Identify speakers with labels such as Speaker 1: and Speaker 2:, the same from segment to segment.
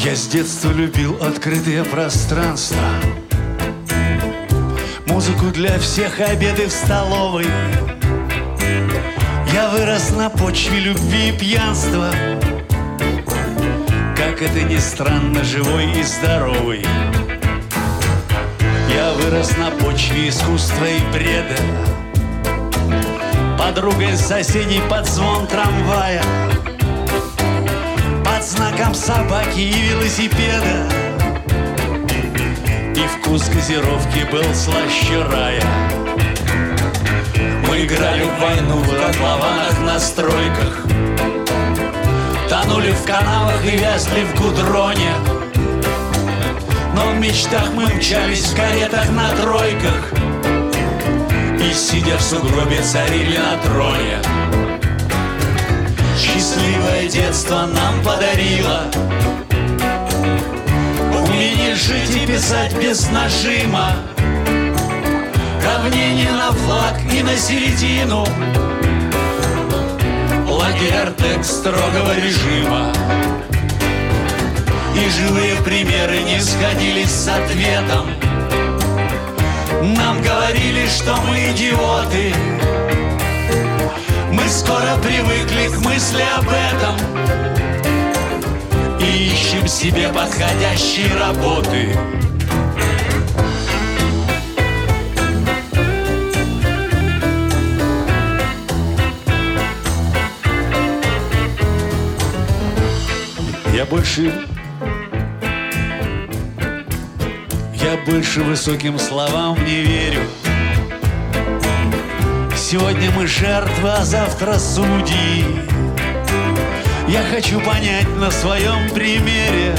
Speaker 1: Я с детства любил открытые пространства, музыку для всех, обеды в столовой. Я вырос на почве любви и пьянства, как это ни странно, живой и здоровый. Я вырос на почве искусства и бреда, подругой соседей под звон трамвая, под знаком собаки и велосипеда. И вкус газировки был слаще рая. Мы играли в войну в котлованах на стройках, тонули в канавах и вязли в гудроне. Но в мечтах мы мчались в каретах на тройках и, сидя в сугробе, царили на троне. Счастливое детство нам подарило умение жить и писать без нажима, равнение на флаг и на середину, лагерь Артек строгого режима. И живые примеры не сходились с ответом. Нам говорили, что мы идиоты. Мы скоро привыкли к мысли об этом и ищем себе подходящие работы. Я больше высоким словам не верю. Сегодня мы жертвы, а завтра судьи. Я хочу понять на своем примере,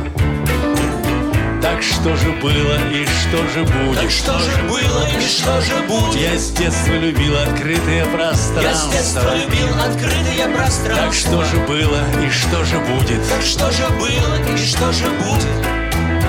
Speaker 1: так что же было и что же будет?
Speaker 2: Так что же было и что же будет?
Speaker 1: Я с детства любил открытые пространства.
Speaker 2: Я с детства любил открытые пространства.
Speaker 1: Так что же было и что же будет?
Speaker 2: Так что же было и что же будет?